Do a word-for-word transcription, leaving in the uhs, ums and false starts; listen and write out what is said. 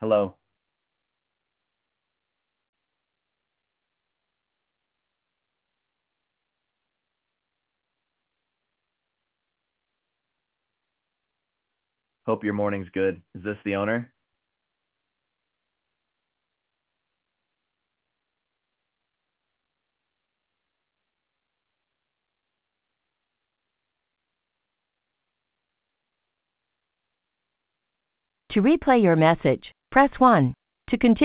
Hello. Hope your morning's good. Is this the owner? To replay your message, press one. To continue